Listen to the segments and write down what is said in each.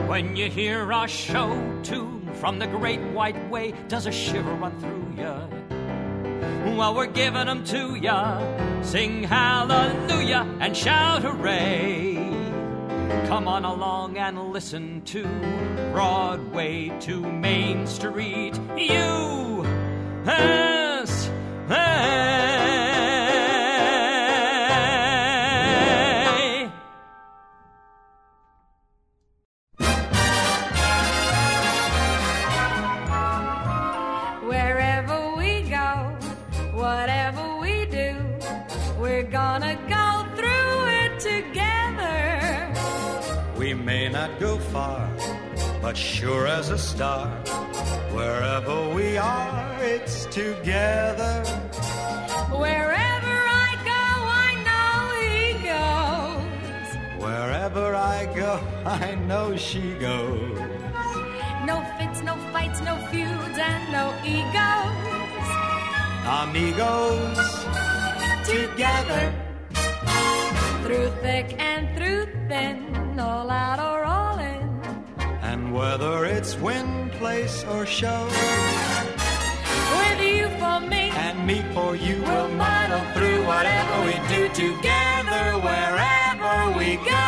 When you hear our show tune from the great white way, does a shiver run through ya? Well, we're giving them to ya. Sing hallelujah and shout hooray. Come on along and listen to Broadway to Main Street. USA. Wherever we go, whatever we do, we're gonna go through it together. We may not go far, but sure as a star, wherever we are, it's together. Wherever I go, I know he goes. Wherever I go, I know she goes. No fits, no fights, no feuds, and no egos. Amigos, together. Through thick and through thin, all out or all in. And whether it's win, place, or show, with you for me, and me for you, we'll muddle through whatever we do together, wherever we go.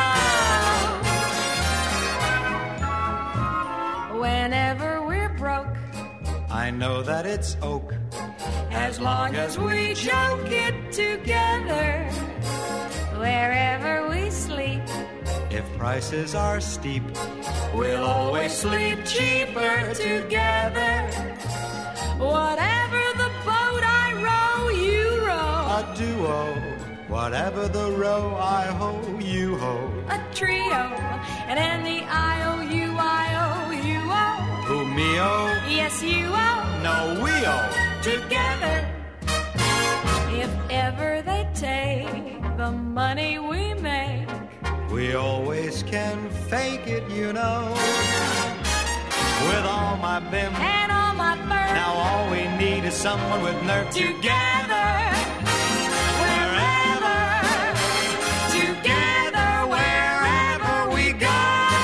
Whenever we're broke, I know that it's oak. as long as we joke it together. Wherever we sleep, If prices are steep, we'll always sleep cheaper together. Whatever the boat I row, you row. a duo. Whatever the row, I ho, you ho. A trio, and in the IOUIOUO. Who me oh? Yes, you owe. No, we oh. Together. If ever they take the money we make, We always can fake it, you know. With all my bim, and all my birds, now all we need is someone with nerve. together. Wherever, together, wherever we go.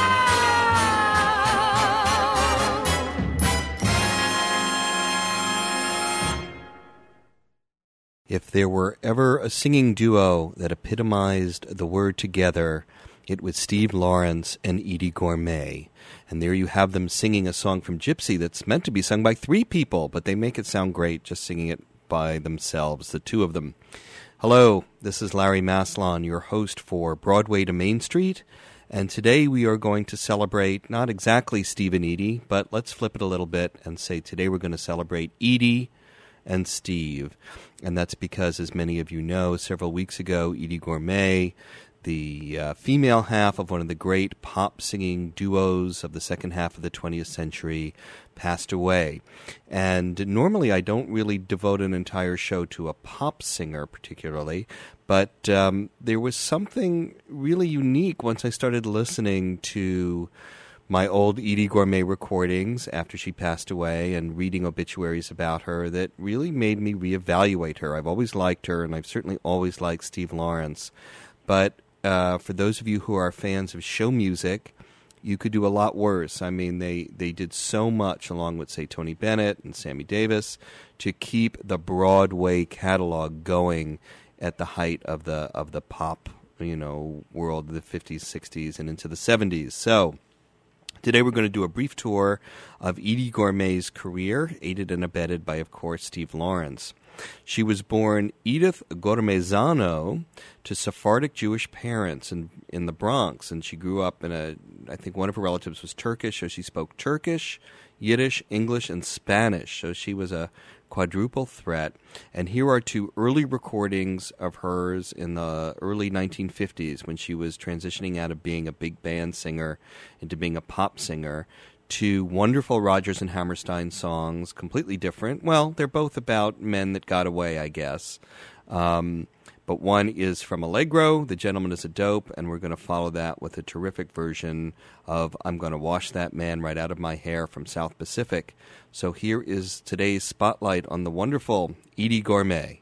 If there were ever a singing duo that epitomized the word together, it was Steve Lawrence and Eydie Gormé. And there you have them singing a song from Gypsy that's meant to be sung by three people, but they make it sound great just singing it by themselves, the two of them. Hello, this is Larry Maslon, your host for Broadway to Main Street. And today we are going to celebrate not exactly Steve and Eydie, but let's flip it a little bit and say today we're going to celebrate Eydie and Steve. And that's because, as many of you know, several weeks ago, Eydie Gormé, the female half of one of the great pop-singing duos of the second half of the 20th century, passed away. And normally I don't really devote an entire show to a pop singer particularly, but there was something really unique once I started listening to my old Eydie Gormé recordings after she passed away and reading obituaries about her that really made me reevaluate her. I've always liked her, and I've certainly always liked Steve Lawrence. But for those of you who are fans of show music, you could do a lot worse. I mean, they did so much, along with, say, Tony Bennett and Sammy Davis, to keep the Broadway catalog going at the height of the pop, world of the 50s, 60s, and into the 70s. So today we're going to do a brief tour of Eydie Gormé's career, aided and abetted by, of course, Steve Lawrence. She was born Edith Gormezano to Sephardic Jewish parents in the Bronx, and she grew up I think one of her relatives was Turkish, so she spoke Turkish, Yiddish, English, and Spanish, so she was a quadruple threat. And here are two early recordings of hers in the early 1950s when she was transitioning out of being a big band singer into being a pop singer, to wonderful Rodgers and Hammerstein songs, completely different. Well, they're both about men that got away, I guess. But one is from Allegro, The Gentleman is a Dope, and we're going to follow that with a terrific version of I'm Gonna Wash That Man Right Out of My Hair from South Pacific. So here is today's spotlight on the wonderful Eydie Gormé.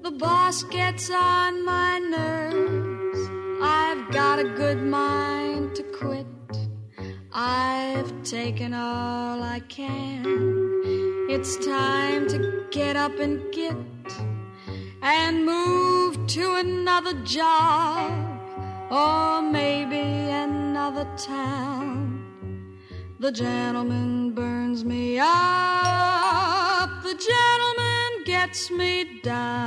The boss gets on my nerves. I've got a good mind to quit. I've taken all I can. It's time to get up and get and move to another job or maybe another town. The gentleman burns me up. The gentleman gets me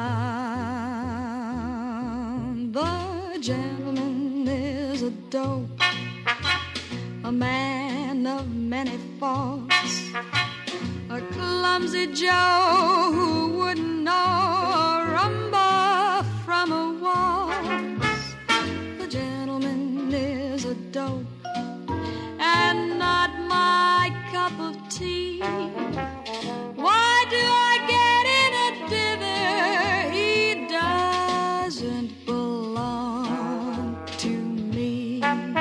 down. The gentleman is a dope, a man of many faults, a clumsy Joe who wouldn't know a rumba from a waltz. The gentleman is a dope and not my cup of tea. Why do I get in a dither? He doesn't belong to me.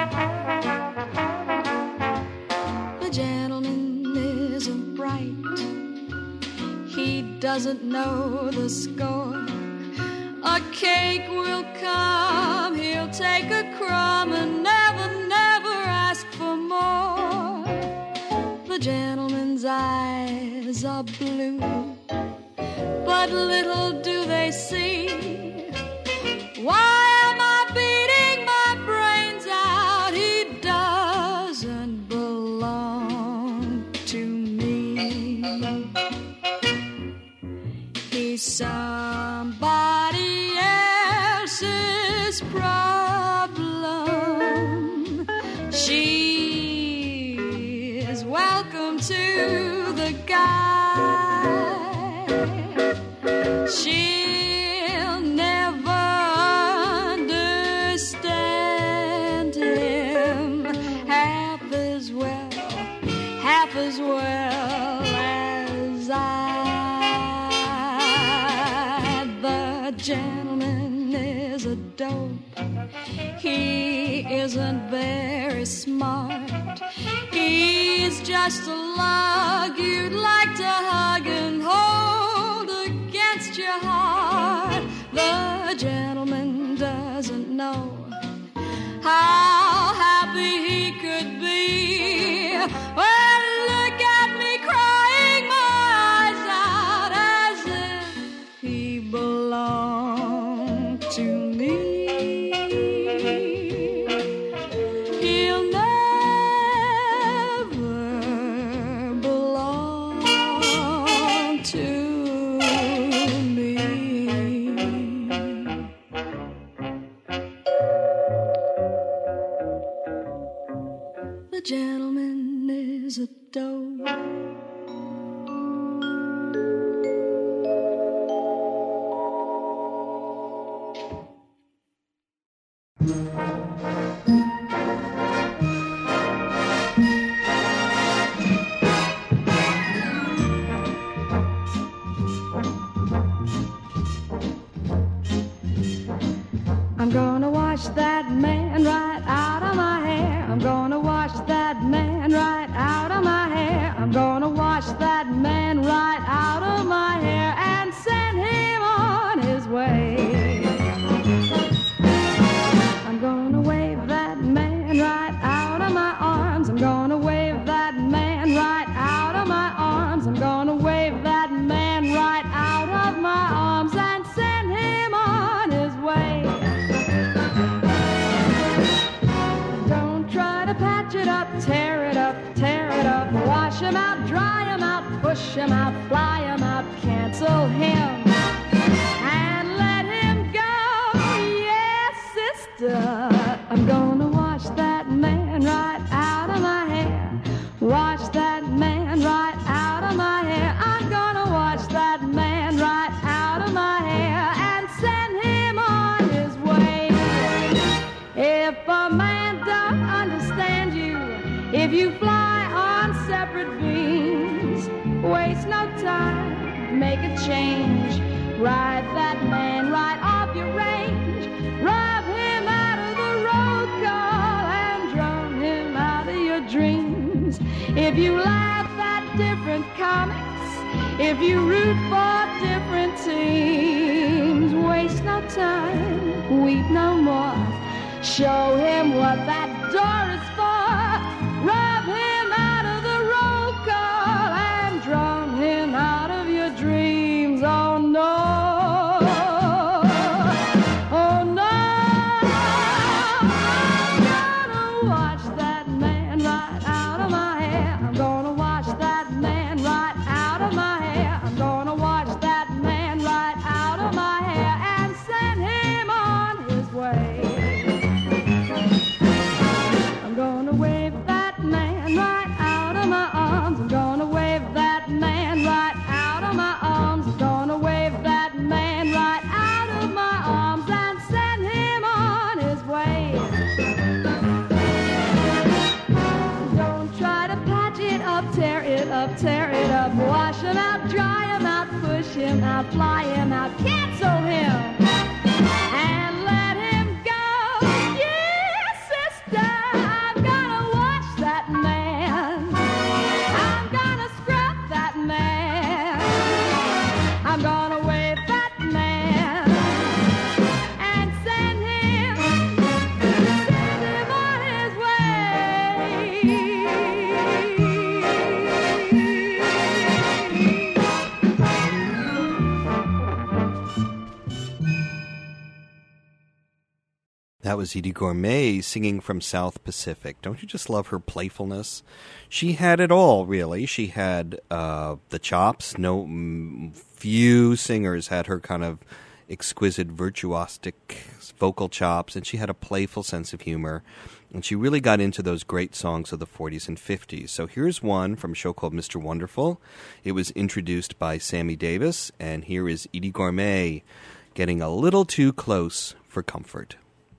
The gentleman isn't bright. He doesn't know the score. A cake will come, he'll take a crumb and never ask for more. The gentleman's eyes are blue, but little do they see. Why am I beating my brains out? He doesn't belong to me. He's somebody else's problem. She is welcome to the guy. She'll never understand him half as well as I. The gentleman is a dope. He isn't very smart. He's just a lug you'd like to hug and hold against your heart. The gentleman doesn't know how happy he could be. Well, look at me crying my eyes out as if he belonged to me. He'll never belong to me. The gentleman is a dope. I'm gonna wash that man right out of my hair. I'm gonna wash that man right out of my hair. I'm gonna wash that man right out of my hair and send him on his way. I'm gonna wave that man right out of my arms. I'm gonna wave that man right out of my arms. I'm gonna wave that man right out of my arms and send him on his way. Don't try to patch it up, tear it up, wash him out, dry him out, push him out, fly him out, cancel him and let him go. Yes, sister, I'm gonna wash that man right out of my hair. Wash that man right out of my hair. I'm gonna wash that man right out of my hair and send him on his way. If a man don't understand you, if you fly on separate beams, waste no time, make a change. Ride that man right off your range. Rub him out of the road call and drum him out of your dreams. If you laugh at different comics, if you root for different teams, no time, weep no more. Show him what that door is for. Rub him out of the roll call and drown him out of your dreams. Oh no. Tear it up, wash him out, dry him out, push him out, fly him out, cancel him, and let him go. Yes, sister, I'm gonna wash that man. I'm gonna scrub that man. I'm gonna wave that man and send him on his way. That was Eydie Gormé singing from South Pacific. Don't you just love her playfulness? She had it all, really. She had the chops. Few singers had her kind of exquisite, virtuosic vocal chops, and she had a playful sense of humor. And she really got into those great songs of the 40s and 50s. So here's one from a show called Mr. Wonderful. It was introduced by Sammy Davis, and here is Eydie Gormé getting a little too close for comfort.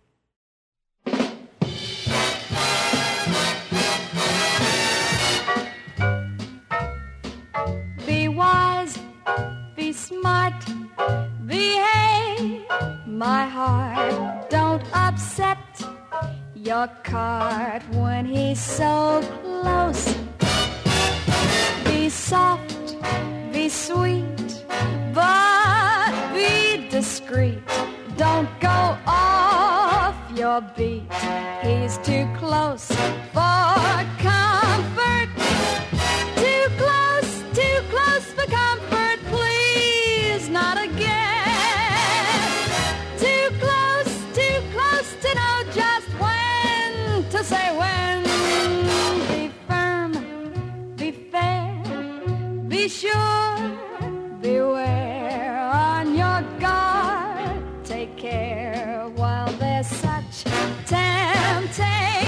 Be wise, be smart, behave, my heart. Don't upset your card when he's so close. Be soft, be sweet, but be discreet. Don't go off your beat. He's too close for comfort. Too close for comfort, please, not again. Too close to know just when to say when. Be firm, be fair, be sure, beware, on your guard. Take care while there's such temptation.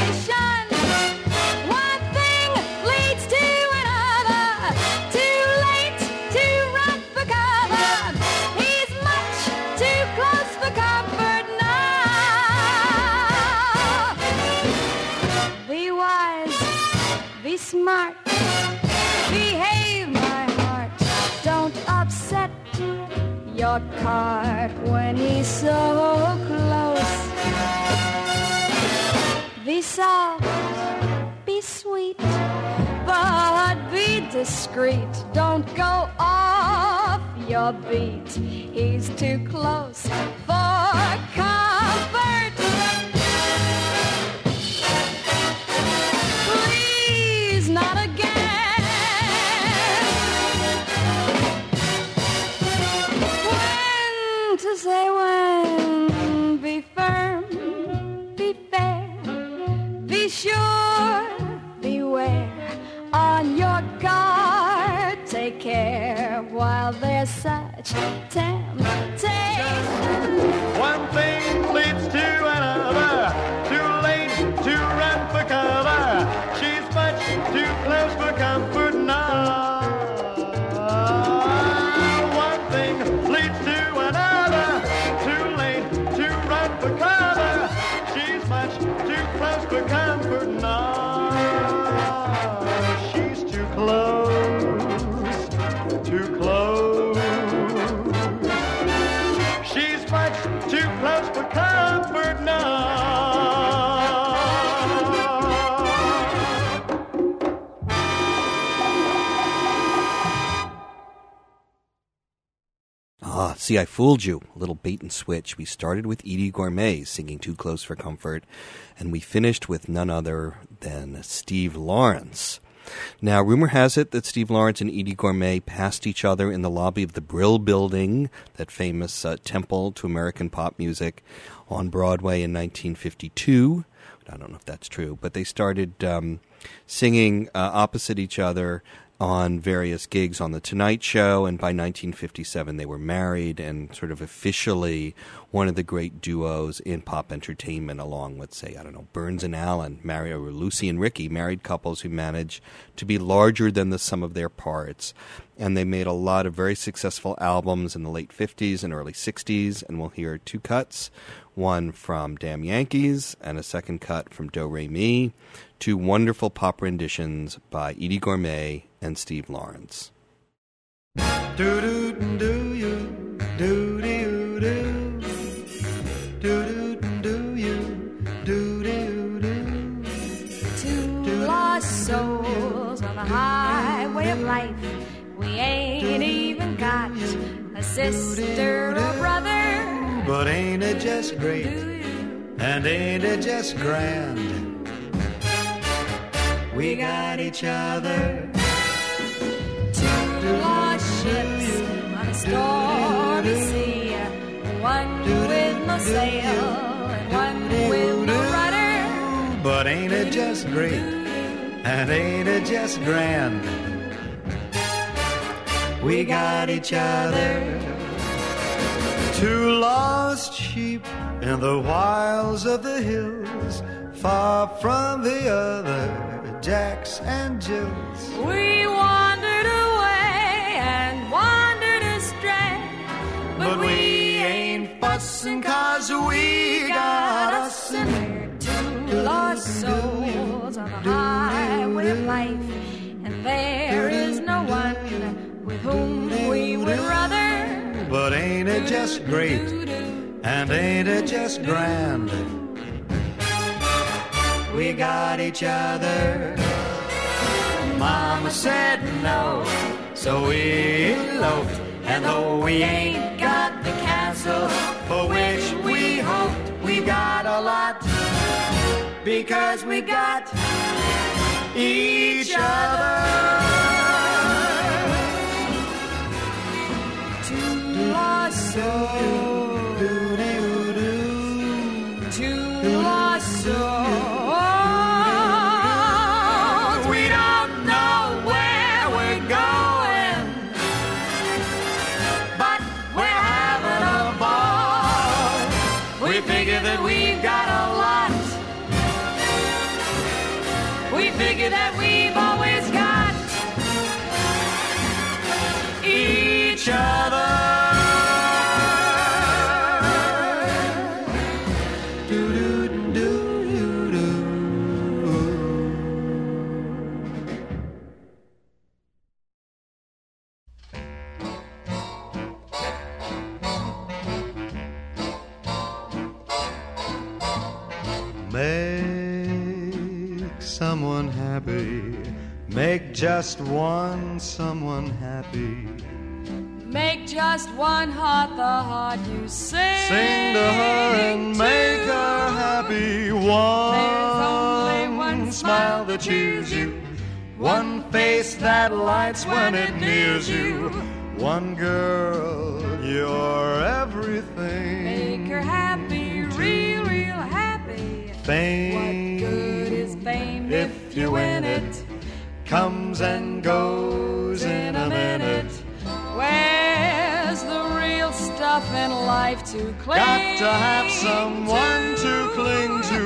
One thing leads to another. Too late to run for cover. He's much too close for comfort now. Be wise, be smart, behave, my heart. Don't upset your card when he's so close. Be soft, be sweet, but be discreet. Don't go off your beat. He's too close for comfort. Please, not again. When to say when. Be firm, be fair, be sure, beware, on your guard. Take care while there's such temptation. One thing leads to another. Too late to run for cover. She's much too close for comfort now. One thing leads to another. Too late to run for cover. She's much too close for comfort now. She's too close, too close. See, I fooled you. A little bait and switch. We started with Eydie Gormé singing Too Close for Comfort, and we finished with none other than Steve Lawrence. Now, rumor has it that Steve Lawrence and Eydie Gormé passed each other in the lobby of the Brill Building, that famous temple to American pop music, on Broadway in 1952. I don't know if that's true, but they started singing opposite each other on various gigs on The Tonight Show, and by 1957 they were married and sort of officially one of the great duos in pop entertainment, along with, say, Burns and Allen, or Lucy and Ricky, married couples who managed to be larger than the sum of their parts. And they made a lot of very successful albums in the late 50s and early 60s, and we'll hear two cuts, one from Damn Yankees and a second cut from Do Re Mi, two wonderful pop renditions by Eydie Gormé and Steve Lawrence. Do-do-do-you, do-do-do, do-do-do-you, do-do-do. Two lost souls on the highway of life. We ain't even got a sister or brother. But ain't it just great? And ain't it just grand? We got each other. Two lost ships on a stormy sea. One with no sail and one with no rudder. But ain't it just great? And ain't it just grand? We got each other. Two lost sheep in the wilds of the hills, far from the other Jacks and Jills. We wandered away and wandered astray, but we ain't fussing 'cause we got us, and we're two lost souls on the highway of life, and there is no one with whom we would rather. But ain't it just great? And ain't it just grand? We got each other. Mama said no, so we eloped. And though we ain't got the castle for which we hoped, we got a lot because we got each other. Lost souls, two lost souls. We don't know where we're going, but we're having a ball. We figure that we've got a lot. We figure that we've always got each other. Make someone happy. Make just one someone happy. Make just one heart the heart you sing. Sing to her and make her happy. There's only one smile that cheers you. One face that lights when it nears you. One girl, you're everything. Make her happy, real, real happy. Fame, what good is fame if you win it? Comes and goes in a minute. Where's the real stuff in life to cling? Got to have someone to cling to.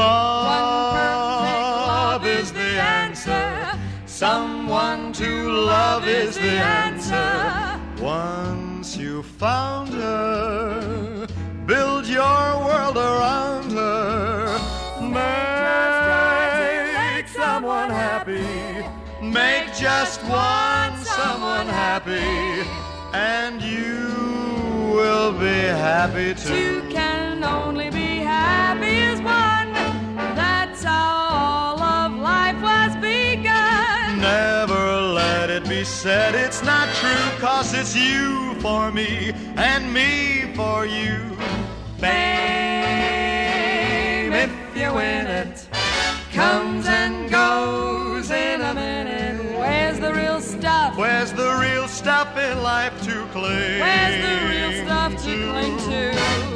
Love is the answer. Someone to love is the answer. Once you found her, build your world around her. Make someone happy. Make just one someone happy, and you will be happy too. Two can only be happy as one. That's how all of life was begun. Never let it be said it's not true, 'cause it's you for me and me for you. Fame, if you win it, comes and goes in a minute. Where's the real stuff? Where's the real stuff in life to cling? Where's the real stuff to cling to?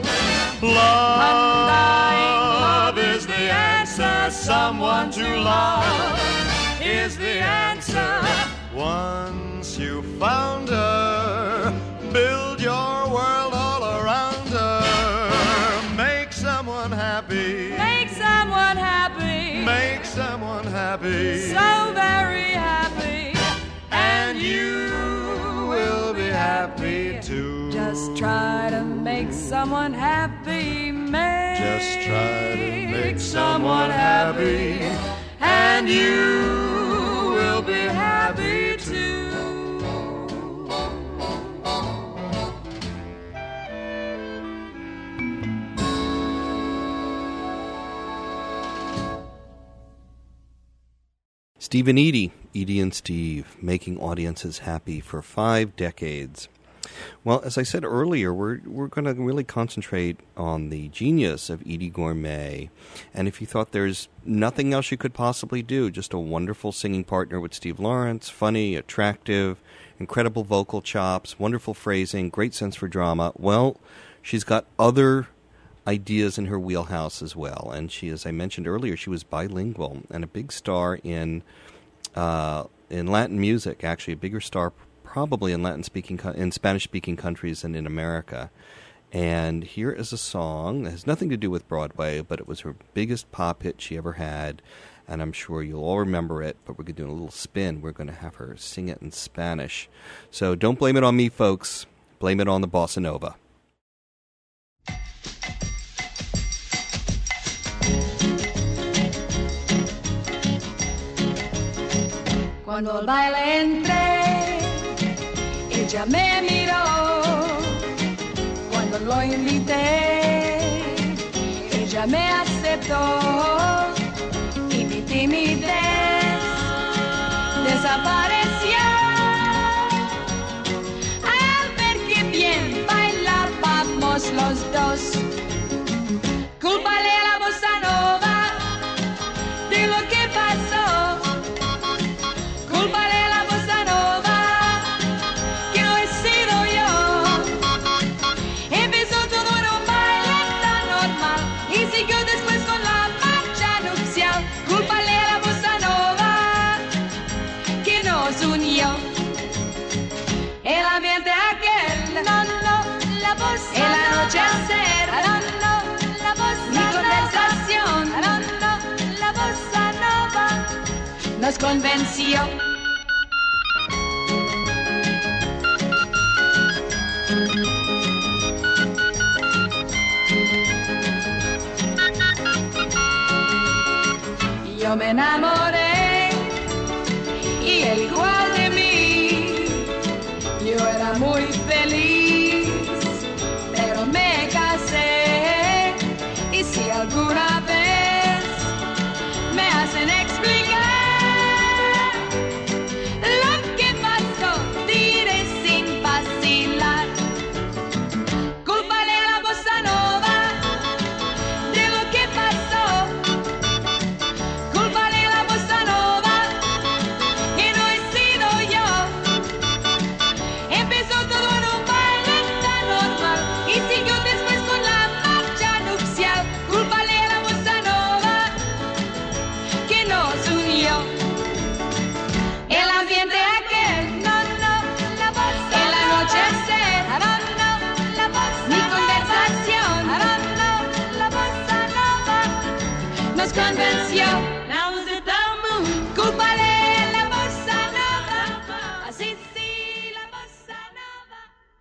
Love is the answer. Someone to love is the answer. Once you found her, build your world all around her. Make someone happy. Make someone happy. Make someone happy. So very happy. And you will be happy too. Just try to make someone happy. Just try to make someone happy, and you will be happy too. Steve and Edie, Edie and Steve, making audiences happy for 5 decades. Well, as I said earlier, we're going to really concentrate on the genius of Eydie Gormé. And if you thought there's nothing else you could possibly do, just a wonderful singing partner with Steve Lawrence, funny, attractive, incredible vocal chops, wonderful phrasing, great sense for drama, well, she's got other ideas in her wheelhouse as well. And she, as I mentioned earlier, she was bilingual and a big star in Latin music, actually a bigger star probably in Spanish-speaking countries than in America. And here is a song that has nothing to do with Broadway, but it was her biggest pop hit she ever had, and I'm sure you'll all remember it, but we're going to do a little spin. We're going to have her sing it in Spanish. So don't blame it on me, folks. Blame it on the bossa nova. Cuando al baile entré, ella me miró. Cuando lo invité, ella me aceptó. Y mi timidez desapareció al ver que bien bailábamos los dos. Cúlpale a la bossa nova de lo que pasó. Cúlpale a la bossa nova que no he sido yo. Empezó todo en un baile tan normal y siguió después con la marcha nupcial. Cúlpale a la bossa nova que nos unió. El ambiente aquel, no, la bossa el anochecer, no, la bossa mi conversación, no, la bossa nova nos convenció. Yo me enamoré y él igual de mí. Yo era muy feliz, pero me casé. Y si alguna vez me hacen explicar lo que pasó, diré sin vacilar. Cúlpale a la bossa nova de lo que pasó. Cúlpale a la bossa nova que no he sido yo. Empezó todo en un baile tan normal y siguió después con la marcha nupcial. Cúlpale a la bossa nova que nos unió. El ambiente aquel, no, la bossa el anochecer, no, la bossa mi conversación, no, la bossa nova nos convenció. Now c'est un mood. Cúlpale la bossa nova. Así sí, la bossa nova.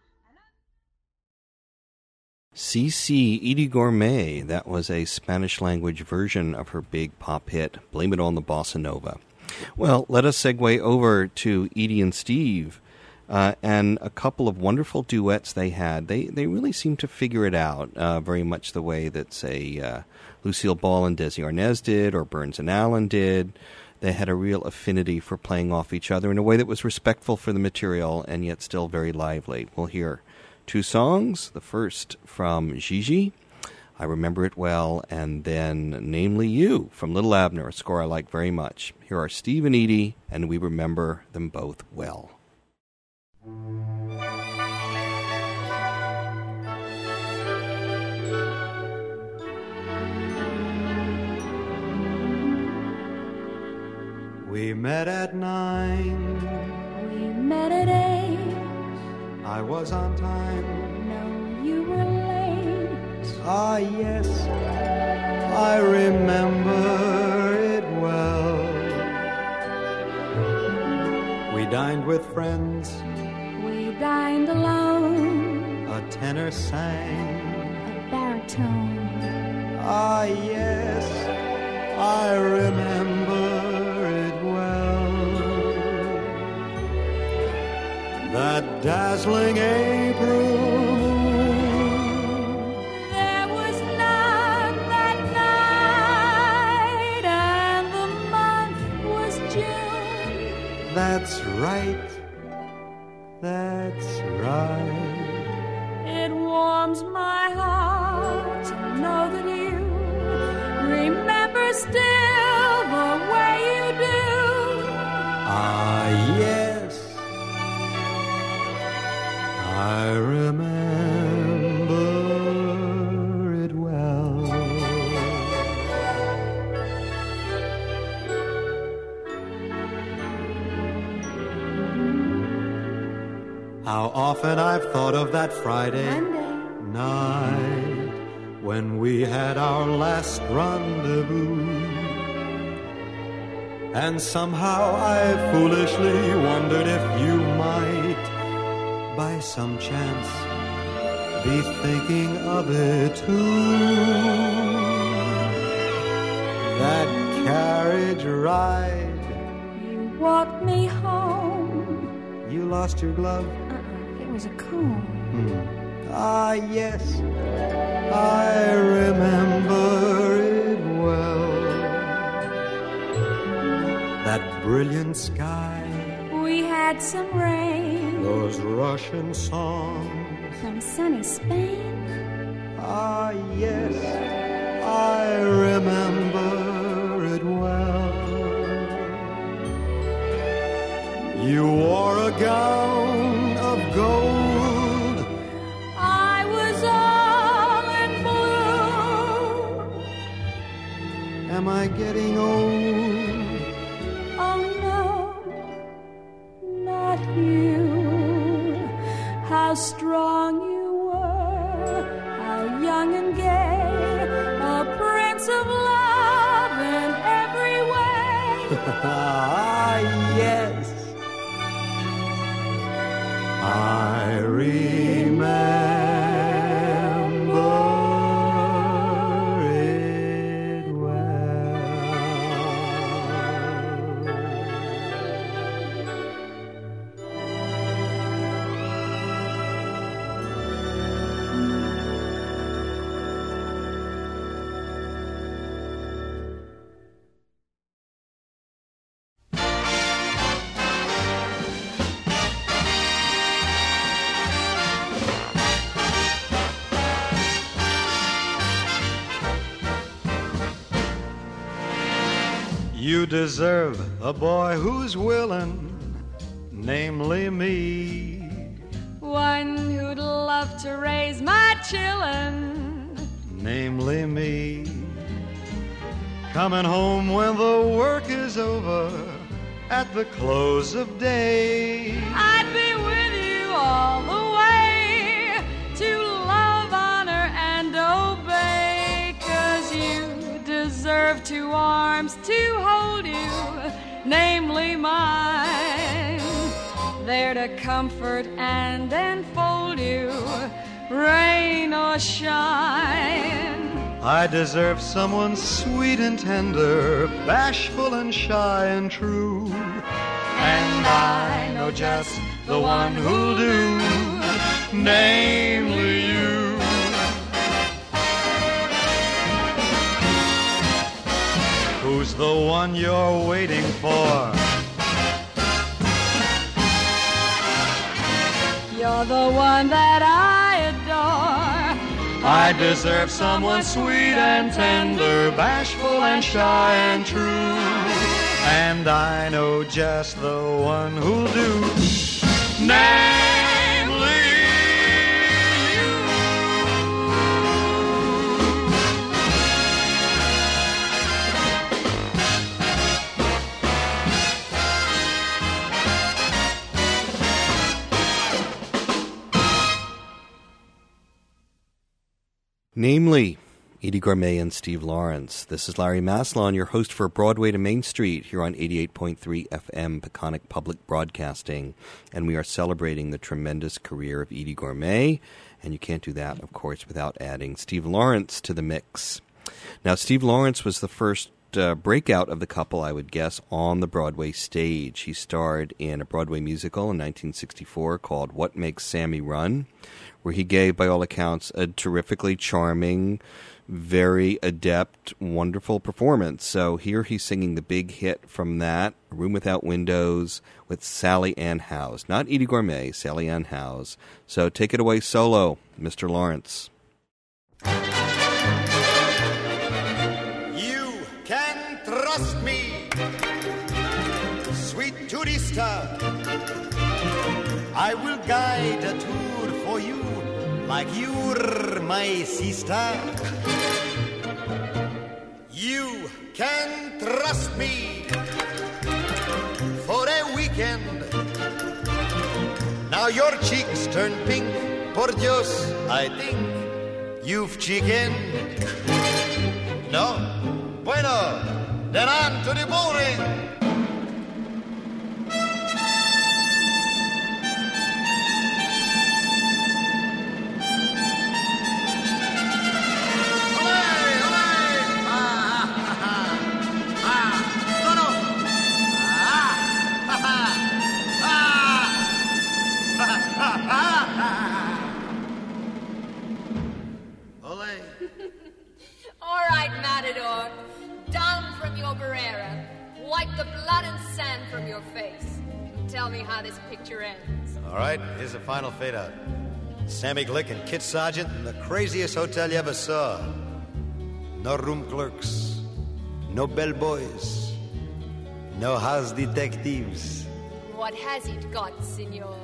CC Eydie Gormé, that was a Spanish-language version of her big pop hit, Blame It on the Bossa Nova. Well, let us segue over to Edie and Steve and a couple of wonderful duets they had. They really seemed to figure it out, very much the way that, say, Lucille Ball and Desi Arnaz did, or Burns and Allen did. they had a real affinity for playing off each other in a way that was respectful for the material and yet still very lively. We'll hear two songs. The first from Gigi, I Remember It Well, and then Namely You from Little Abner, a score I like very much. Here are Steve and Edie, and we remember them both well. We met at 9. We met at 8. I was on time. No, you were late. Ah, yes, I remember it well. We dined with friends. We dined alone. A tenor sang. A baritone. Ah, yes, I remember it well. That dazzling April moon. There was none that night, and the month was June. That's right, that's right. It warms my heart to know that you remember still the way you do. Ah, yes, I remember it well. How often I've thought of that Friday night when we had our last rendezvous. And somehow I foolishly wondered if you might, by some chance, be thinking of it too. That carriage ride. You walked me home. You lost your glove? It was a comb. Ah, yes, I remember it well. That brilliant sky. We had some rain. Those Russian songs. From sunny Spain. Ah, yes, I remember it well. You wore a gown of gold. I was all in blue. Am I getting old? Oh no, not you. How strong you were, how young and gay, a prince of love in every way. Ah, yes, I remember it well. You deserve a boy who's willing, namely me. One who'd love to raise my chillin', Namely me. Coming home when the work is over, at the close of day. I'd be with you all the way to love, honor, and obey. 'Cause you deserve two arms to hold you, namely mine, there to comfort and enfold you, rain or shine. I deserve someone sweet and tender, bashful and shy and true. And I know just the one who'll do, namely you. Whose just the one you're waiting for. You're the one that I adore. I deserve someone sweet and tender, bashful and shy and true. And I know just the one who'll do. Namely you. Namely, Eddie Gourmet and Steve Lawrence. This is Larry Maslon, your host for Broadway to Main Street here on 88.3 FM Peconic Public Broadcasting. And we are celebrating the tremendous career of Eddie Gourmet. And you can't do that, of course, without adding Steve Lawrence to the mix. Now, Steve Lawrence was the first breakout of the couple, I would guess, on the Broadway stage. He starred in a Broadway musical in 1964 called What Makes Sammy Run, where he gave, by all accounts, a terrifically charming, very adept, wonderful performance. So here he's singing the big hit from that, A Room Without Windows, with Sally Ann Howes. Not Eddie Gourmet, Sally Ann Howes. So take it away solo, Mr. Lawrence. You can trust me, sweet turista. I will guide a tour for you, like you're my sister. You can trust me for a weekend. Now your cheeks turn pink, por Dios, I think you've chickened. No? Bueno, then on to the bullring. All right, Matador, down from your Barrera. Wipe the blood and sand from your face. And tell me how this picture ends. All right, here's the final fade out. Sammy Glick and Kit Sargent in the craziest hotel you ever saw. No room clerks, no bellboys, no house detectives. What has it got, senor?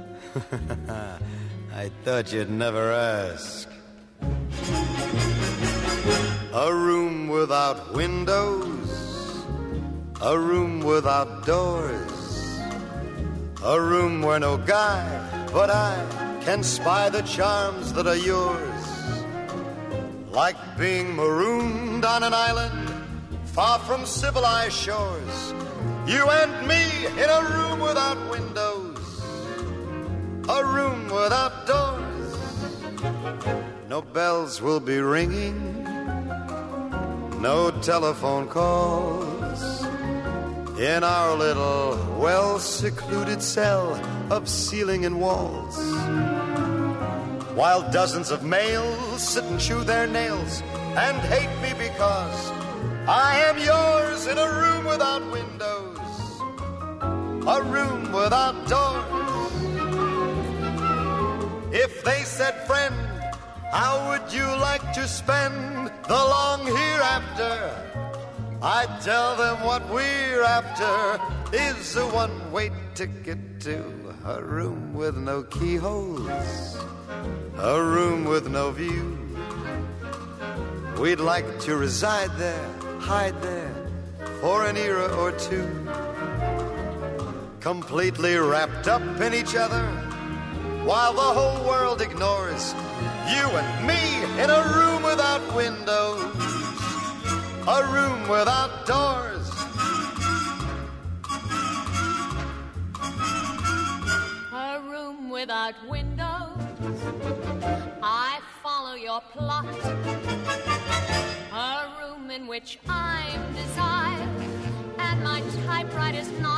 I thought you'd never ask. A room without windows, a room without doors, a room where no guy but I can spy the charms that are yours. Like being marooned on an island far from civilized shores, you and me in a room without windows, a room without doors. No bells will be ringing, no telephone calls, in our little well-secluded cell of ceiling and walls. While dozens of males sit and chew their nails and hate me because I am yours in a room without windows, a room without doors. If they said, friend, how would you like to spend the long hereafter? I'd tell them what we're after is a one-way ticket to a room with no keyholes, a room with no view. We'd like to reside there, hide there, for an era or two, completely wrapped up in each other, while the whole world ignores you and me in a room without windows, a room without doors. A room without windows, I follow your plot. A room in which I'm desired and my typewriter's not.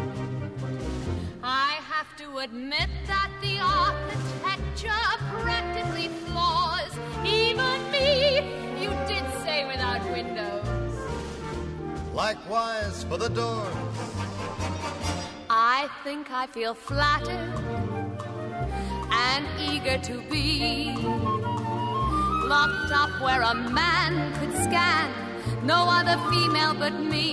I have to admit that the architecture practically flaws even me. You did say without windows. likewise for the doors. I think I feel flattered and eager to be locked up where a man could scan no other female but me.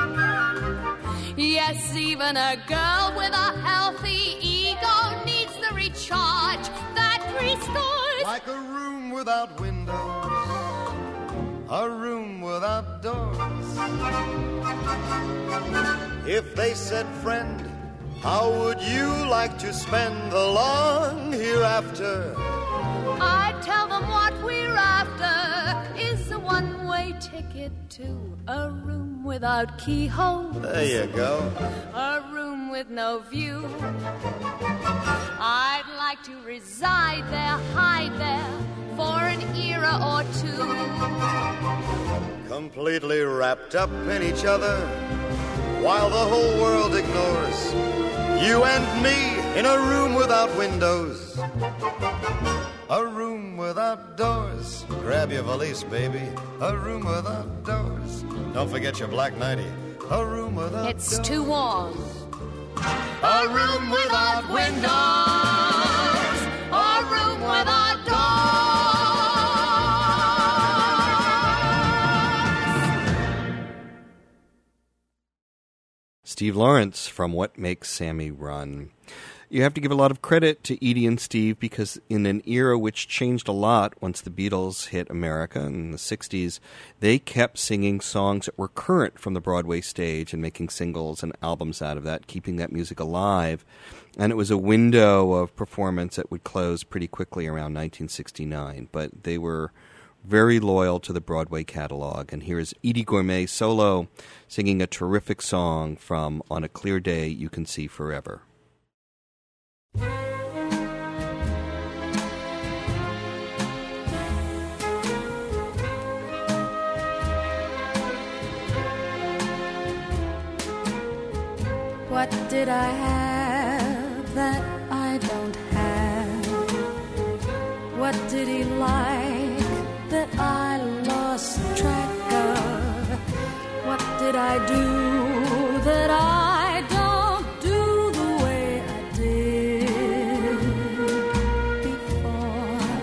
Yes, even a girl with a healthy ego needs the recharge that restores. Like a room without windows, a room without doors. If they said, friend, how would you like to spend the long hereafter? I'd tell them what we're after is a one-way ticket to a room without keyhole. There you go. A room with no view. I'd like to reside there, hide there for an era or two. Completely wrapped up in each other while the whole world ignores. You and me in a room without windows, a room without doors. Grab your valise, baby. A room without doors. Don't forget your black nightie. A room without doors. It's too warm. A room without windows. A room without doors. Steve Lawrence from What Makes Sammy Run. You have to give a lot of credit to Edie and Steve because in an era which changed a lot once the Beatles hit America in the 60s, they kept singing songs that were current from the Broadway stage and making singles and albums out of that, keeping that music alive. And it was a window of performance that would close pretty quickly around 1969. But they were very loyal to the Broadway catalog. And here is Eydie Gormé solo singing a terrific song from On a Clear Day You Can See Forever. What did I have that I don't have? What did he like that I lost track of? What did I do that I don't do the way I did before?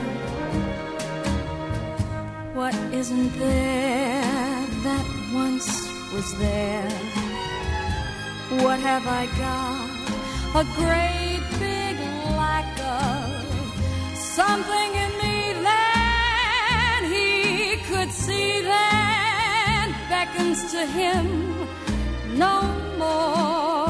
What isn't there that once was there? What have I got? A great big lack of something in me that he could see that beckons to him no more.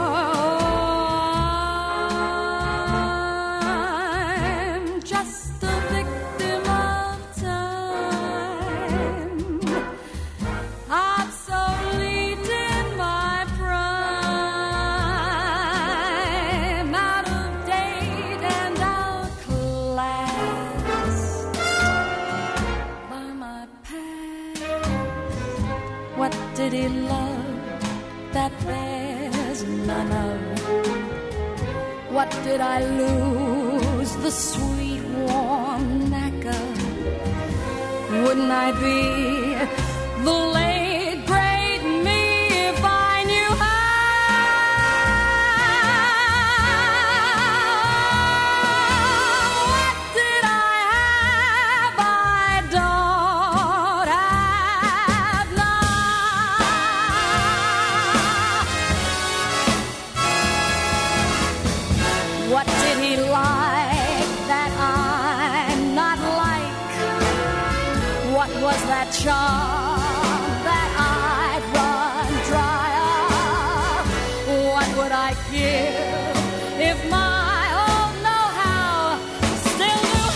I'm just a victim of time, obsolete in my prime, out of date and outclassed by my past. What did he love that there's none of? What did I lose? The sweet warm knack of? Wouldn't I be the late great me if I knew how? What did I have I don't have now? What did he like that I'm not like? What was that charm that I'd run dry of? What would I give if my old know-how still knew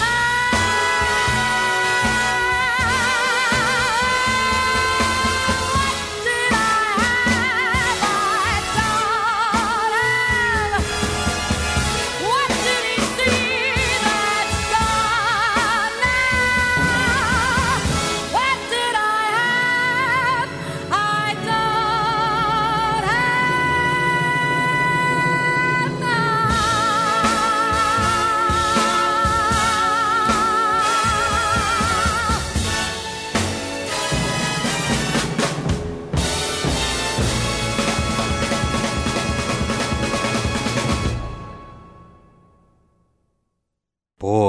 how? What did I have I don't have? What did he see that's gone now? What did I have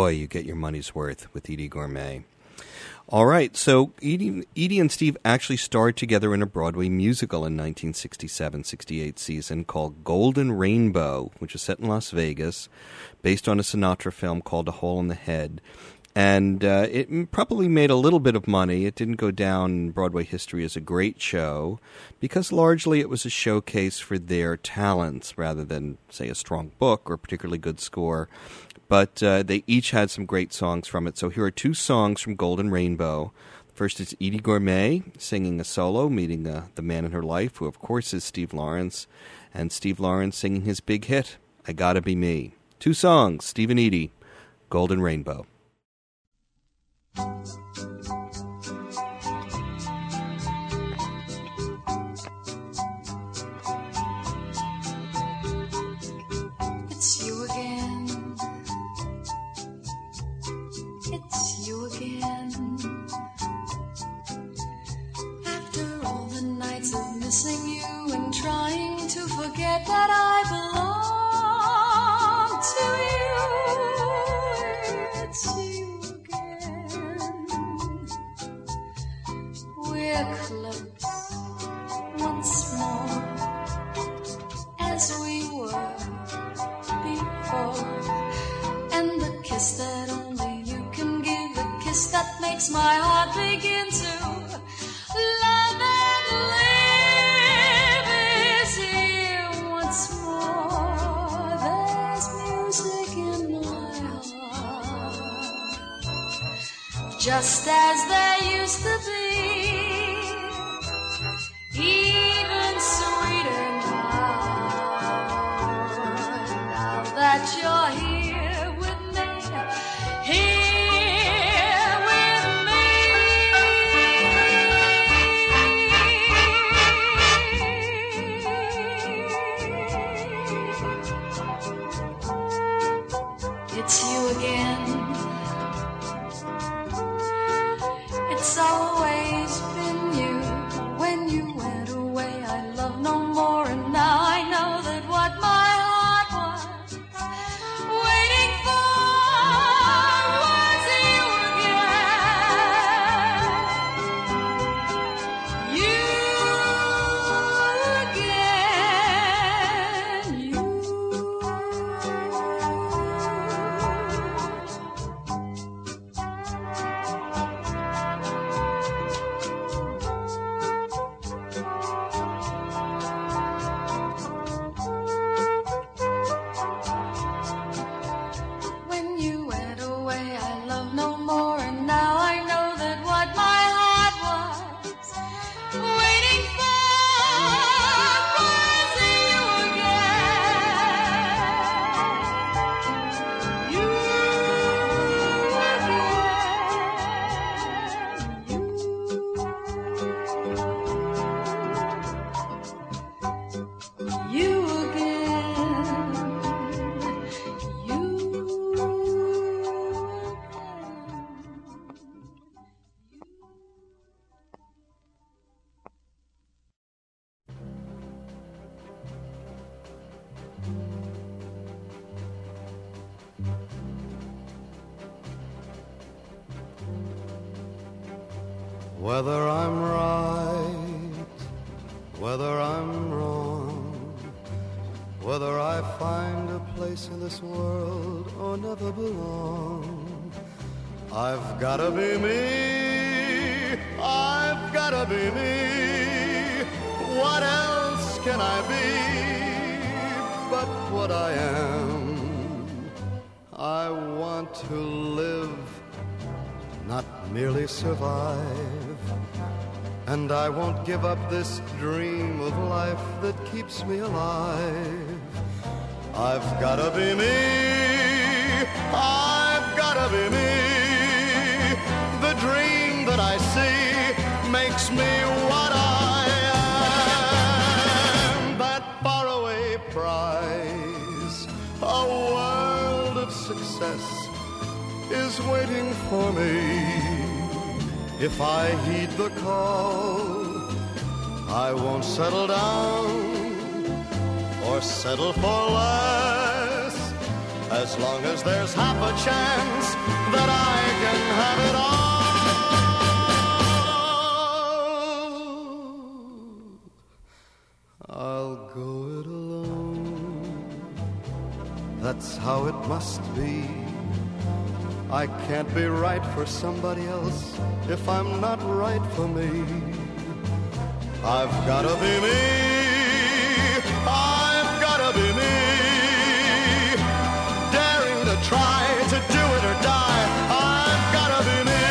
boy, you get your money's worth with Eydie Gormé. All right, so Eydie and Steve actually starred together in a Broadway musical in 1967-68 season called Golden Rainbow, which was set in Las Vegas, based on a Sinatra film called A Hole in the Head. And it probably made a little bit of money. It didn't go down in Broadway history as a great show because largely it was a showcase for their talents rather than, say, a strong book or a particularly good score. But they each had some great songs from it. So here are two songs from Golden Rainbow. First is Eydie Gormé singing a solo, meeting the man in her life, who of course is Steve Lawrence, and Steve Lawrence singing his big hit, I Gotta Be Me. Two songs, Steve and Eydie, Golden Rainbow. It's you again. It's you again. After all the nights of missing you and trying to forget that I belong to you, it's you again. We're close once more as we were before, and the kiss that only you can give, the kiss that makes my heart begin to love and live is here once more. There's music in my heart, just as there used to be, even sweeter now that you're here with me, here with me. It's you again. It's always been you. When you went away, I love no more, and now I know that what my heart was waiting for was you again. You again. When you went away, I love no more, and now I know that what my heart was waiting for was you again. You again. You again. You Whether I'm right, whether I'm wrong, whether I find a place in this world or never belong, I've gotta be me, I've gotta be me. What else can I be but what I am? I want to live, not merely survive, and I won't give up this dream of life that keeps me alive. I've gotta be me, I've gotta be me. The dream that I see makes me what I am. That faraway prize, a world of success, is waiting for me. If I heed the call, I won't settle down or settle for less. As long as there's half a chance it must be. I can't be right for somebody else if I'm not right for me. I've gotta be me. I've gotta be me. Daring to try to do it or die. I've gotta be me.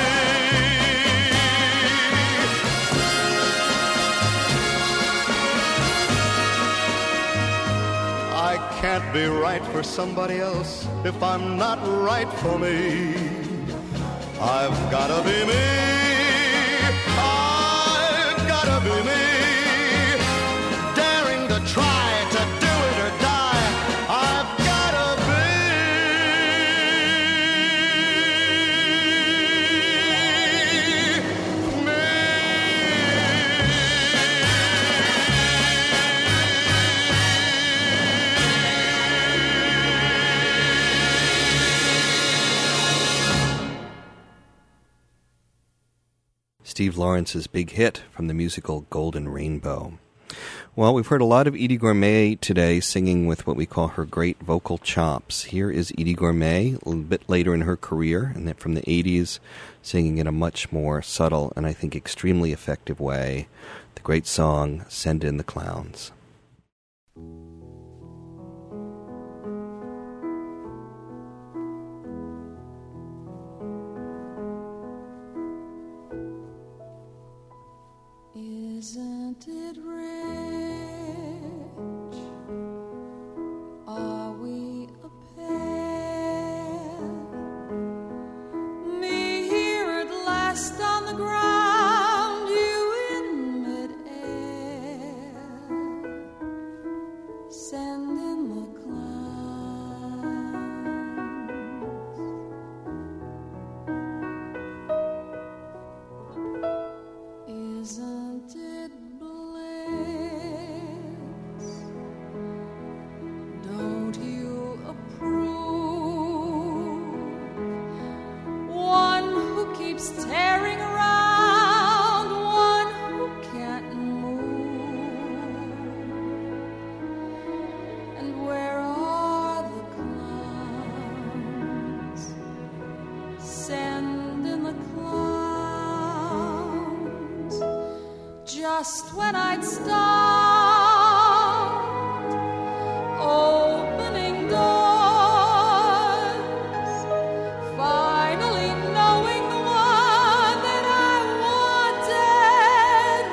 I can't be right for somebody else if I'm not right for me. I've gotta be me. I've gotta be me. Daring to try to do it or die. I've gotta be me. Steve Lawrence's big hit from the musical Golden Rainbow. Well, we've heard a lot of Eydie Gormé today singing with what we call her great vocal chops. Here is Eydie Gormé, a little bit later in her career, and then from the 80s, singing in a much more subtle and I think extremely effective way, the great song, Send in the Clowns. Isn't it rich? Are we a pair? Me here at last on the ground, you in midair. Send in the clowns. Isn't it bliss? Don't you approve? One who keeps tearing around, one who can't move. And where are the clowns? Send in the clowns. Just when I'd start opening doors, finally knowing the one that I wanted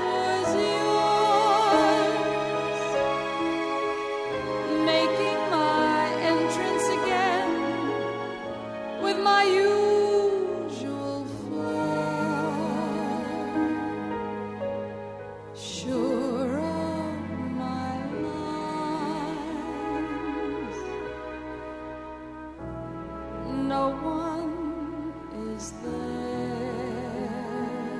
was yours, making my entrance again with my usual flair. Sure of my lines, no one is there.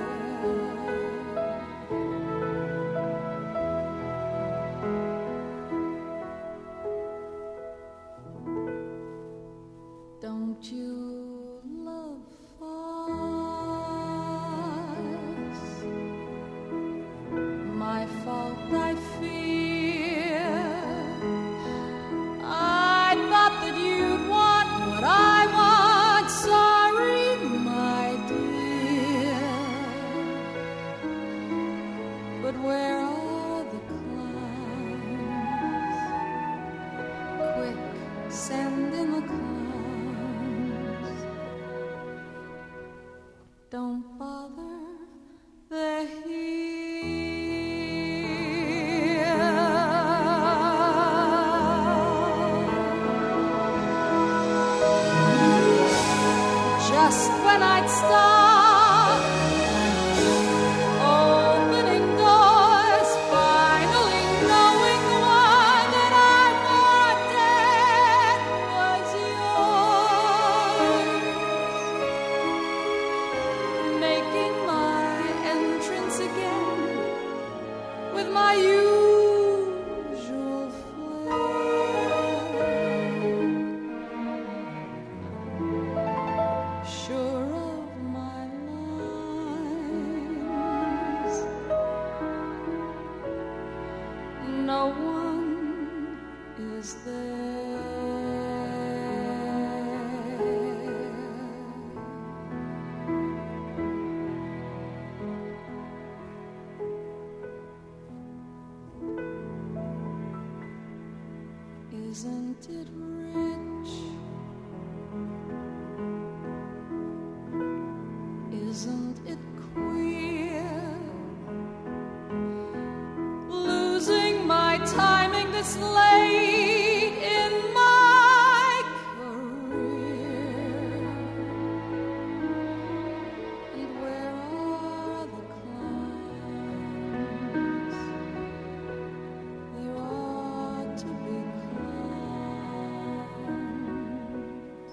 Don't you love farce? My fault, I fear. I thought that you'd want what I want. Sorry, my dear. But where are the clowns? Quick, send in the clowns. Don't bother, they're here. Just when I'd stop opening doors, finally knowing the one that I wanted was yours, making my entrance again with my usual flair. Sure of my lines, no one is there. Isn't it queer? Losing my timing this late in my career. And where are the clowns? There ought to be clowns.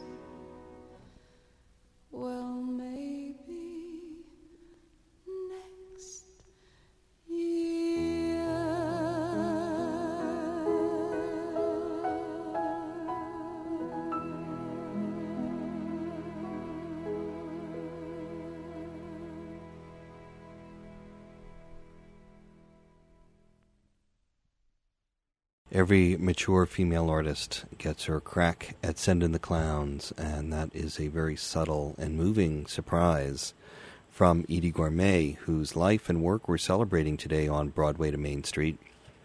Well, maybe next year. Every mature female artist gets her crack at sending the clowns, and that is a very subtle and moving surprise from Eydie Gormé, whose life and work we're celebrating today on Broadway to Main Street.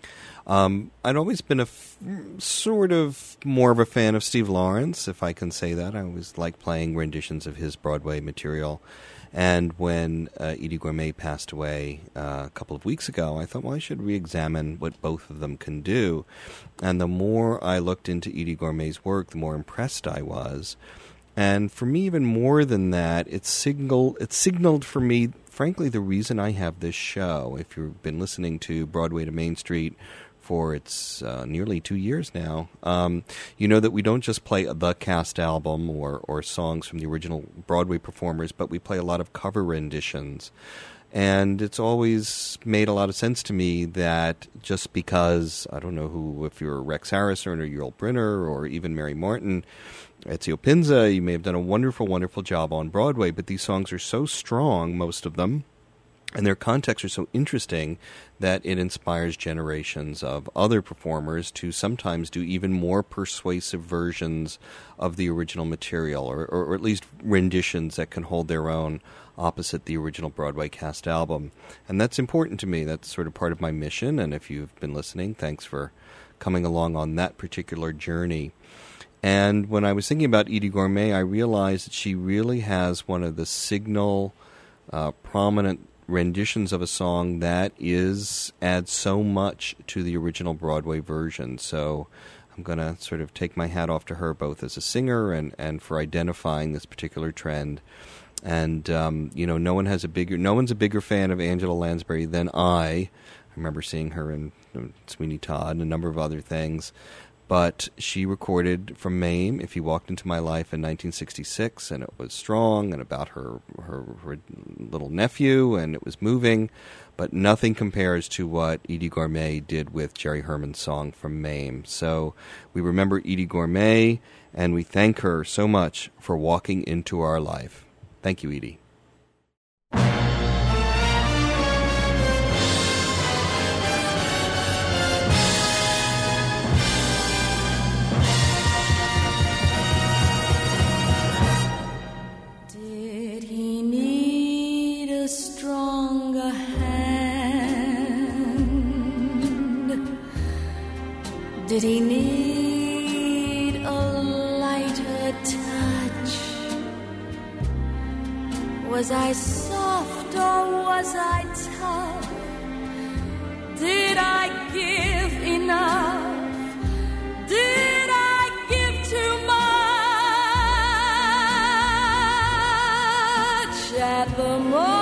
I'd always been sort of more of a fan of Steve Lawrence, if I can say that. I always liked playing renditions of his Broadway material. And when Eydie Gormé passed away a couple of weeks ago, I thought, well, I should re-examine what both of them can do. And the more I looked into Eydie Gormé's work, the more impressed I was. And for me, even more than that, it signaled for me, frankly, the reason I have this show. If you've been listening to Broadway to Main Street for its nearly 2 years now, you know that we don't just play the cast album or songs from the original Broadway performers, but we play a lot of cover renditions. And it's always made a lot of sense to me that just because, I don't know who, if you're Rex Harrison or Yul Brynner or even Mary Martin, Ezio Pinza, you may have done a wonderful, wonderful job on Broadway, but these songs are so strong, most of them, and their contexts are so interesting that it inspires generations of other performers to sometimes do even more persuasive versions of the original material, or at least renditions that can hold their own opposite the original Broadway cast album. And that's important to me. That's sort of part of my mission, and if you've been listening, thanks for coming along on that particular journey. And when I was thinking about Eydie Gormé, I realized that she really has one of the signal, prominent renditions of a song that adds so much to the original Broadway version. So I'm going to sort of take my hat off to her both as a singer and for identifying this particular trend. And no one's a bigger fan of Angela Lansbury than I. I remember seeing her in Sweeney Todd and a number of other things. But she recorded from MAME, If You Walked Into My Life, in 1966, and it was strong and about her little nephew, and it was moving. But nothing compares to what Eydie Gormé did with Jerry Herman's song from MAME. So we remember Eydie Gormé, and we thank her so much for walking into our life. Thank you, Eydie. Stronger hand? Did he need a lighter touch? Was I soft or was I tough? Did I give enough? Did I give too much at the moment?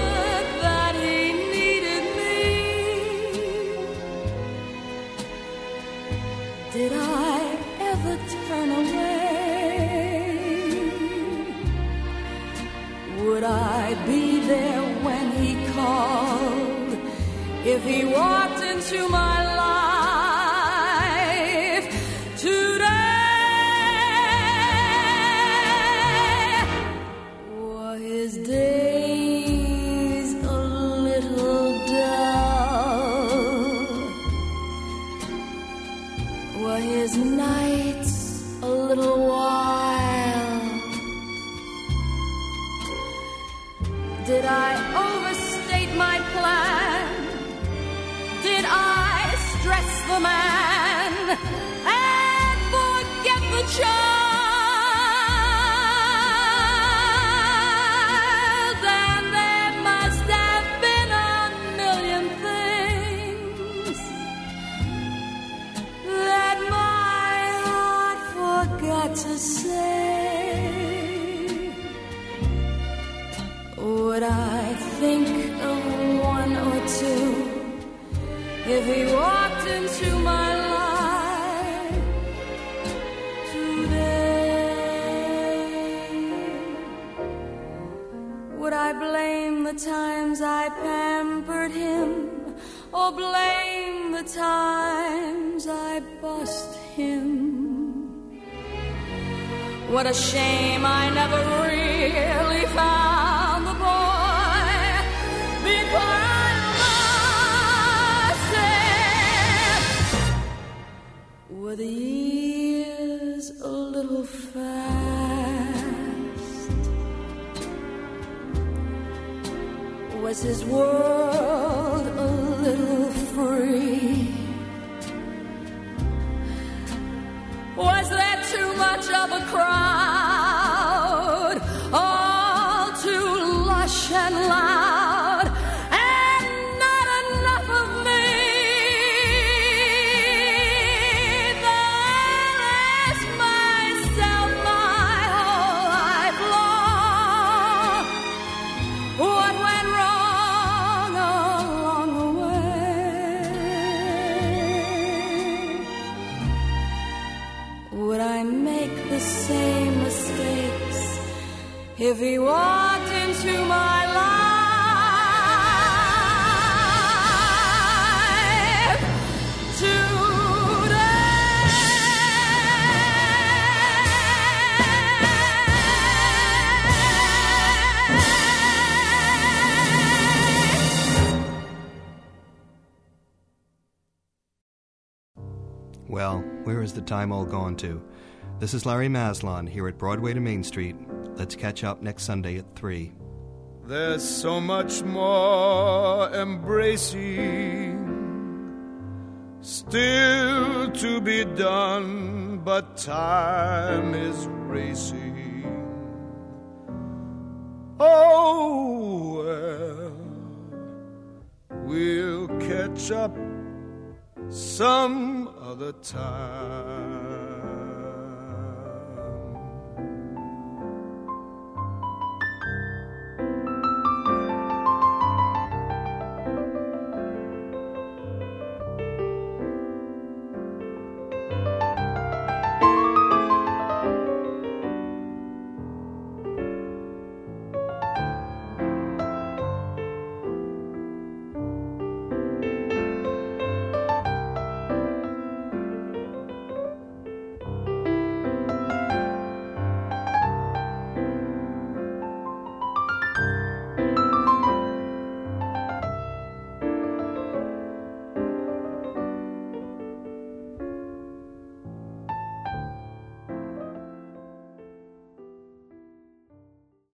Did I ever turn away? Would I be there when he called? If he walked into my life today? Were his days a little dull? Were his nights a little wild? Did I overstate my plan? Did I stress the man and forget the child? Would I think of one or two if he walked into my life today? Would I blame the times I pampered him, or blame the times I bussed him? What a shame I never really found the boy before I lost him. Were the years a little fast? Was his world a little free? Was there too much of a crowd, all too lush and loud, and not enough of me? Though I ask myself my whole life long, what went wrong along the way? Would I make the same mistakes if he walked into my life today? Well, where has the time all gone to? This is Larry Maslon here at Broadway to Main Street. Let's catch up next Sunday at 3. There's so much more embracing still to be done, but time is racing. Oh, well, we'll catch up some other time.